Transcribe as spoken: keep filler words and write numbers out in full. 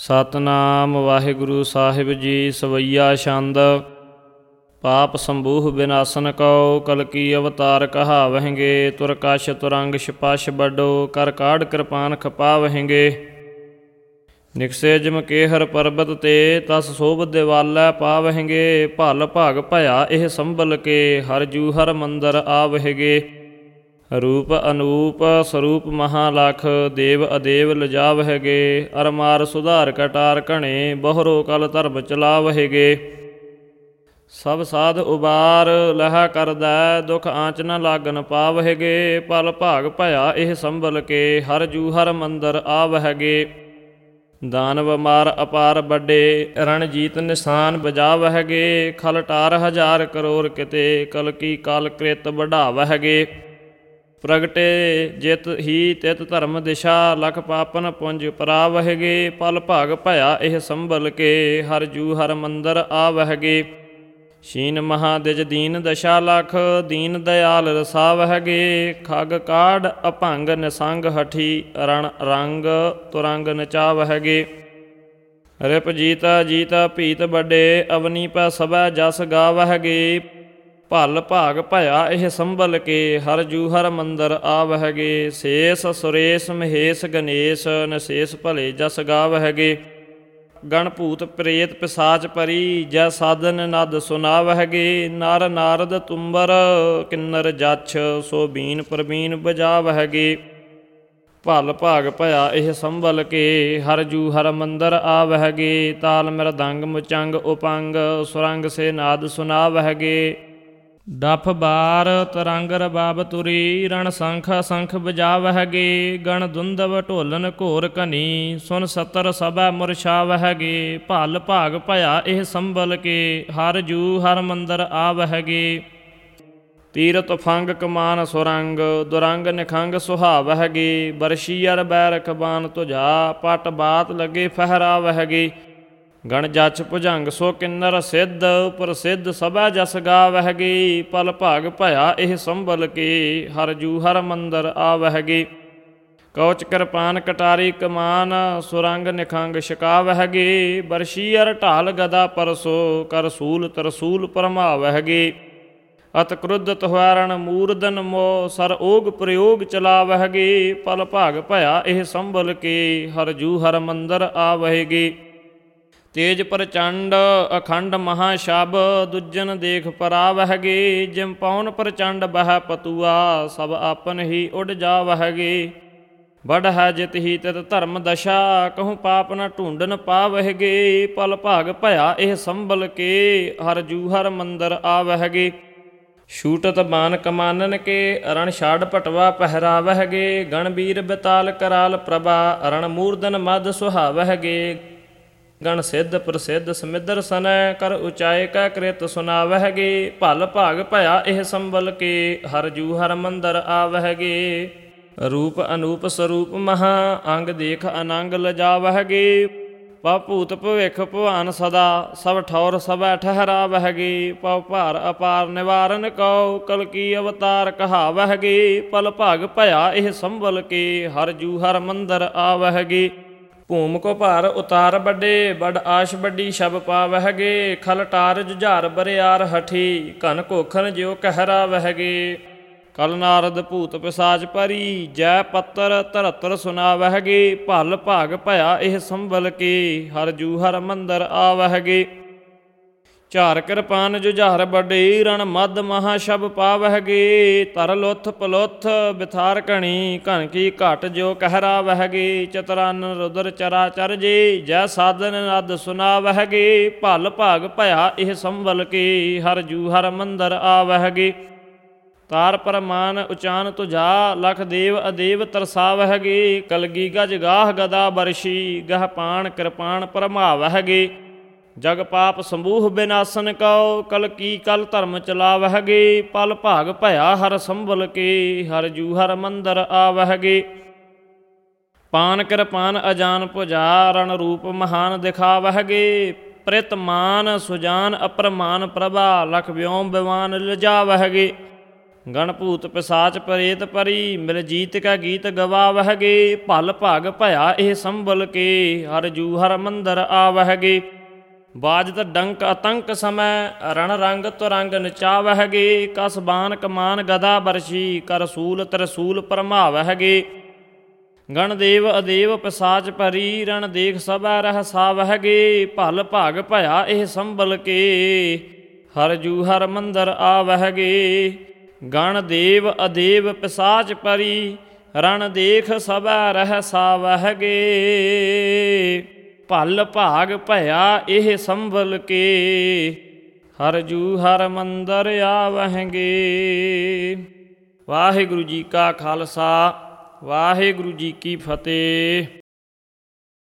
ਸਤਿਨਾਮ ਵਾਹਿਗੁਰੂ ਸਾਹਿਬ ਜੀ। ਸਵਈਆ ਛੰਦ। ਪਾਪ ਸੰਬੂਹ ਬਿਨਾਸਨ ਕਉ, ਕਲਕੀ ਅਵਤਾਰ ਕਹਾਵਹਿੰਗੇ। ਤੁਰ ਕਛ ਤੁਰੰਗ ਛਪਛ ਵੱਡੋ, ਕਰ ਕਾਢ ਕਿਰਪਾਨ ਖਪਾਵਹਿੰਗੇ। ਨਿਕਸੇ ਜਿਮ ਕੇਹਰ ਪਰਬਤ ਤੇ, ਤਸ ਸੋਭ ਦਿਵਾਲੈ ਪਾਵਹਿੰਗੇ। ਭਲ ਭਾਗ ਭਇਆ ਇਹ ਸੰਭਲ ਕੇ, ਹਰ ਜੂ ਹਰ ਮੰਦਰ ਆਵਹਿਗੇ। ਰੂਪ ਅਨੂਪ ਸਰੂਪ ਮਹਾਲਖ, ਦੇਵ ਅਦੇਵ ਲਜਾਵਹਿਗੇ। ਅਰ ਮਾਰ ਸੁਧਾਰ ਕਟਾਰ ਘਣੇ, ਬਹਰੋ ਕਲ ਧਰਮ ਚਲਾਵਹਿਗੇ। ਸਭ ਸਾਧ ਉਬਾਰ ਲਹਾ ਕਰਦੈ, ਦੁਖ ਆਂਚ ਨ ਲਾਗਨ ਪਾਵਹਿਗੇ। ਭਲ ਭਾਗ ਭਇਆ ਇਹ ਸੰਭਲ ਕੇ, ਹਰ ਜੂ ਹਰ ਮੰਦਰ ਆਵਹਿਗੇ। ਦਾਨਵ ਮਾਰ ਅਪਾਰ ਵੱਡੇ, ਰਣਜੀਤ ਨਿਸ਼ਾਨ ਬਜਾਵਹਿਗੇ। ਖਲ ਟਾਰ ਹਜ਼ਾਰ ਕਰੋੜ ਕਿਤੇ, ਕਲਕੀ ਕਾਲ ਕ੍ਰਿਤ ਵਢਾਵਹਿਗੇ। ਪ੍ਰਗਟੇ ਜਿਤ ਹੀ ਤਿਤ ਧਰਮ ਦਿਸ਼ਾ, ਲਖ ਪਾਪਨ ਪੁੰਜ ਪਰਾਵਹਿਗੇ। ਭਲ ਭਾਗ ਭਇਆ ਇਹ ਸੰਭਲ ਕੇ, ਹਰ ਜੂ ਹਰ ਮੰਦਰ ਆਵਹਿਗੇ। ਸ਼ੀਨ ਮਹਾਦਿਜ ਦੀਨ ਦਸ਼ਾ ਲਖ, ਦੀਨ ਦਿਆਲ ਰਸਾਵਹਿਗੇ। ਖਗ ਕਾਢ ਅਭੰਗ ਨਿਸੰਗ ਹਠੀ, ਰਣ ਰੰਗ ਤੁਰੰਗ ਨਚਾਵਹਿਗੇ। ਰਿਪ ਜੀਤਾ ਜੀਤਾ ਭੀਤ ਵੱਡੇ, ਅਵਨੀ ਪੈ ਸਭੈ ਜਸ ਗਾਵਹਿਗੇ। ਭਲ ਭਾਗ ਭਇਆ ਇਹ ਸੰਭਲ ਕੇ, ਹਰ ਜੂ ਹਰ ਮੰਦਰ ਆਵਹਿਗੇ। ਸੇਸ ਸੁਰੇਸ਼ ਮਹੇਸ਼ ਗਣੇਸ਼, ਨਸ਼ੇਸ਼ ਭਲੇ ਜਸ ਗਾਵਹਿਗੇ। ਗਣ ਭੂਤ ਪ੍ਰੇਤ ਪਿਸਾਚ ਪਰੀ, ਜੈ ਸਾਧਨ ਨਦ ਸੁਨਾਵਹਿਗੇ। ਨਰ ਨਾਰਦ ਤੁੰਬਰ ਕਿੰਨਰ ਜਛ, ਸੋ ਬੀਨ ਪ੍ਰਬੀਨ ਬਜਾਵਹਿਗੇ। ਭਲ ਭਾਗ ਭਇਆ ਇਹ ਸੰਭਲ ਕੇ, ਹਰ ਜੂ ਹਰ ਮੰਦਰ ਆਵਹਿਗੇ। ਤਾਲ ਮਿਰਦੰਗ ਮੁਚੰਗ ਉਪੰਗ, ਸੁਰੰਗ ਸੇ ਨਾਦ ਸੁਨਾਵਹਿਗੇ। ਡਫ ਬਾਰ ਤਰੰਗ ਰਬਾਬ ਤੁਰੀ, ਰਣ ਸੰਖ ਅਸੰਖ ਬਜਾਵਹਿਗੇ। ਗਣ ਦੁੰਦਵ ਢੋਲਨ ਘੋਰ ਘਨੀ, ਸੁਨ ਸਤਰ ਸਭੈ ਮੁਰਛਾਵਹਿਗੇ। ਭਲ ਭਾਗ ਭਇਆ ਇਹ ਸੰਭਲ ਕੇ, ਹਰ ਜੂ ਹਰ ਮੰਦਰ ਆਵਹਿਗੇ। ਤੀਰ ਤੁਫੰਗ ਕਮਾਨ ਸੁਰੰਗ, ਦੁਰੰਗ ਨਿਖੰਗ ਸੁਹਾਵਹਿਗੇ। ਬਰਸ਼ੀ ਅਰ ਬੈਰਕ ਬਾਨ ਤੁਝਾ, ਪਟ ਬਾਤ ਲੱਗੇ ਫਹਿਰਾਵਹਿਗੇ। ਗਣ ਜਛ ਭੁਜੰਗ ਸੋ ਕਿੰਨਰ ਸਿੱਧ, ਪ੍ਰਸਿੱਧ ਸਭੈ ਜਸ ਗਾਵਹਿਗੇ। ਭਲ ਭਾਗ ਭਇਆ ਇਹ ਸੰਭਲ ਕੇ, ਹਰ ਜੂ ਹਰ ਮੰਦਰ ਆਵਹਿਗੇ। ਕਉਚ ਕਿਰਪਾਨ ਕਟਾਰੀ ਕਮਾਨ, ਸੁਰੰਗ ਨਿਖੰਗ ਛਕਾਵਹਿਗੇ। ਬਰਸ਼ੀ ਅਰ ਢਾਲ ਗਦਾ ਪਰਸੋ, ਕਰ ਸੂਲ ਤਰਸੂਲ ਭਰਮਾਵਹਿਗੇ। ਅਤ ਕ੍ਰੁੱਧਤ ਹੋਇ ਰਣ ਮੂਰਧਨ ਮੋ, ਸਰ ਓਗ ਪ੍ਰਯੋਗ ਚਲਾਵਹਿਗੇ। ਭਲ ਭਾਗ ਭਇਆ ਇਹ ਸੰਭਲ ਕੇ, ਹਰ ਜੂ ਹਰ ਮੰਦਰ ਆਵਹਿਗੇ। ਤੇਜ ਪ੍ਰਚੰਡ ਅਖੰਡ ਮਹਾਸ਼ਬ, ਦੁਜਨ ਦੇਖ ਪਰਾਵਹਿਗੇ। ਜਿਮ ਪਉਨ ਪ੍ਰਚੰਡ ਬਹਿ ਪਤੂਆ, ਸਭ ਆਪਨ ਹੀ ਉਡ ਜਾਵਹਿਗੇ। ਵਡ ਹੈ ਜਿਤ ਹੀ ਤਿਤ ਧਰਮ ਦਸ਼ਾ, ਕਹੂੰ ਪਾਪ ਨ ਢੂੰਡਨ ਪਾਵਹਿਗੇ। ਭਲ ਭਾਗ ਭਇਆ ਇਹ ਸੰਭਲ ਕੇ, ਹਰ ਜੂ ਹਰ ਮੰਦਰ ਆਵਹਿਗੇ। ਛੂਟਤ ਬਾਨ ਕਮਾਨਨ ਕੇ, ਰਣ ਛਾੜ ਪਟਵਾ ਪਹਿਰਾਵਹਿਗੇ। ਗਣ ਬੀਰ ਬਿਤਾਲ ਕਰਾਲ ਪ੍ਰਭਾ, ਰਣ ਮੂਰਧਨ ਮਦ ਸੁਹਾਵਹਿਗੇ। ਗਣ ਸਿੱਧ ਪ੍ਰਸਿੱਧ ਸਮਿਦਰ ਸਨੈ, ਕਰ ਉਚਾਏ ਕੈ ਕ੍ਰਿਤ ਸੁਨਾਵਹਿਗੇ। ਭਲ ਭਾਗ ਭਇਆ ਇਹ ਸੰਭਲ ਕੇ, ਹਰ ਜੂ ਹਰ ਮੰਦਰ ਆਵਹਿਗੇ। ਰੂਪ ਅਨੂਪ ਸਰੂਪ ਮਹਾ, ਅੰਗ ਦੇਖ ਅਨੰਗ ਲਜਾਵਹਿਗੇ। ਪਉ ਭੂਤ ਭਵਿਖ ਭਵਾਨ ਸਦਾ, ਸਭ ਠੌਰ ਸਭੈ ਠਹਿਰਾਵਹਿਗੇ। ਪਉ ਭਾਰ ਅਪਾਰ ਨਿਵਾਰਨ ਕਉ, ਕਲਕੀ ਅਵਤਾਰ ਕਹਾਵਹਿਗੇ। ਭਲ ਭਾਗ ਭਇਆ ਇਹ ਸੰਭਲ ਕੇ, ਹਰ ਜੂ ਹਰ ਮੰਦਰ ਆਵਹਿਗੇ। ਭੂਮ ਕੋ ਭਾਰ ਉਤਾਰ ਵੱਡੇ, ਬੜ ਆਸ਼ ਵੱਡੀ ਸ਼ਬ ਪਾਵਹਿਗੇ। ਖਲ ਟਾਰ ਜੁਝਾਰ ਬਰਿਆਰ ਹਠੀ, ਘਨ ਘੋਖਨ ਜਿਉ ਕਹਿਰਾਵਹਿਗੇ। ਕਲ ਨਾਰਦ ਭੂਤ ਪਿਸਾਚ ਪਰੀ, ਜੈ ਪੱਤਰ ਧਰਤਰ ਸੁਨਾਵਹਿਗੇ। ਭਲ ਭਾਗ ਭਇਆ ਇਹ ਸੰਭਲ ਕੇ, ਹਰ ਜੂ ਹਰ ਮੰਦਰ ਆਵਹਿਗੇ। ਝਾਰ ਕਿਰਪਾਨ ਜੁਝਾਰ ਵੱਡੇ, ਰਣ ਮਦ ਮਹਾ ਸ਼ਬ ਪਾਵਹਿਗੇ। ਤਰ ਲੁੱਥ ਪਲੁੱਥ ਬਿਥਾਰ ਘਣੀ, ਘਨ ਕੀ ਘਟ ਜੋ ਕਹਿਰਾਵਹਿਗੇ। ਚਤਰਾਨ ਰੁਦਰ ਚਰਾ ਚਰ ਜੇ, ਜੈ ਸਾਧਨ ਨਦ ਸੁਨਾਵਹਿਗੇ। ਭਲ ਭਾਗ ਭਇਆ ਇਹ ਸੰਭਲ ਕੇ, ਹਰ ਜੂ ਹਰ ਮੰਦਰ ਆਵਹਿਗੇ। ਤਾਰ ਪਰਮਾਨ ਉਚਾਨ ਤੁਝਾ, ਲਖ ਦੇਵ ਅਦੇਵ ਤਰਸਾਵਹਿਗੇ। ਕਲਗੀ ਗਜ ਗਾਹ ਗਦਾ ਬਰਸ਼ੀ, ਗਹ ਪਾਣ ਕਿਰਪਾਨ ਭਰਮਾਵਹਿਗੇ। ਜਗ ਪਾਪ ਸੰਬੂਹ ਬਿਨਾਸਨ ਕਉ, ਕਲਕੀ ਕਲ ਧਰਮ ਚਲਾਵਹਿਗੇ। ਭਲ ਭਾਗ ਭਇਆ ਹਰ ਸੰਭਲ ਕੇ, ਹਰ ਜੂ ਹਰ ਮੰਦਰ ਆਵਹਿਗੇ। ਪਾਨ ਕਿਰਪਾਨ ਅਜਾਨ ਭੁਜਾ, ਰਣ ਰੂਪ ਮਹਾਨ ਦਿਖਾਵਹਿਗੇ। ਪ੍ਰਿਤ ਮਾਨ ਸੁਜਾਨ ਅਪਰਮਾਨ ਪ੍ਰਭਾ, ਲਖ ਵਿਉਮ ਬਿਵਾਨ ਲਜਾਵਹਿਗੇ। ਗਣ ਭੂਤ ਪਿਸਾਚ ਪ੍ਰੇਤ ਪਰੀ, ਮਿਲ ਜੀਤ ਕਾ ਗੀਤ ਗਵਾਵਹਿਗੇ। ਭਲ ਭਾਗ ਭਇਆ ਇਹ ਸੰਭਲ ਕੇ, ਹਰ ਜੂ ਹਰ ਮੰਦਰ ਆਵਹਿਗੇ। ਬਾਜਤ ਡੰਕ ਅਤੰਕ ਸਮੈ, ਰਣ ਰੰਗ ਤੁਰੰਗ ਨਚਾਵਹਿਗੇ। ਕਸ ਬਾਨ ਕਮਾਨ ਗਦਾ ਬਰਸ਼ੀ, ਕਰ ਸੂਲ ਤਰਸੂਲ ਭਰਮਾਵਹਿਗੇ। ਗਣ ਦੇਵ ਅਦੇਵ ਪਿਸਾਚ ਭਰੀ, ਰਣ ਦੇਖ ਸਭੈ ਰਹਿ ਸਾਵਹਿਗੇ। ਭਲ ਭਾਗ ਭਇਆ ਇਹ ਸੰਭਲ ਕੇ, ਹਰ ਜੂ ਹਰ ਮੰਦਰ ਆਵਹਿਗੇ। ਗਣ ਦੇਵ ਅਦੇਵ ਪਿਸਾਚ ਭਰੀ, ਰਣ ਦੇਖ ਸਭੈ ਰਹਿ ਸਾਵਹਿਗੇ। ਭਲ ਭਾਗ ਭਇਆ ਇਹ ਸੰਭਲ ਕੇ, ਹਰ ਜੂ ਹਰ ਮੰਦਰ ਆਵਹਿਗੇ। ਵਾਹਿਗੁਰੂ ਜੀ ਕਾ ਖਾਲਸਾ, ਵਾਹਿਗੁਰੂ ਜੀ ਕੀ ਫਤਿਹ।